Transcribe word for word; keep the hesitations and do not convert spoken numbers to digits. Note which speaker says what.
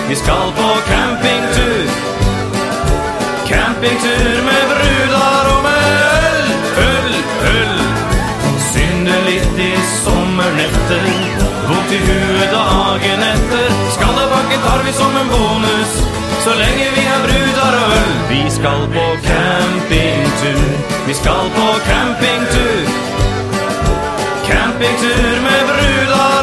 Speaker 1: Vi skal på campingtur. Campingtur med brudar og med øl, øl, øl. Synde litt i sommernetter, vondt i huet dagen etter. Skandebakken tar vi som en bonus, så lenge vi har brudar og øl. Vi skal på campingtur, vi skal på campingtur. Campingtur med brudar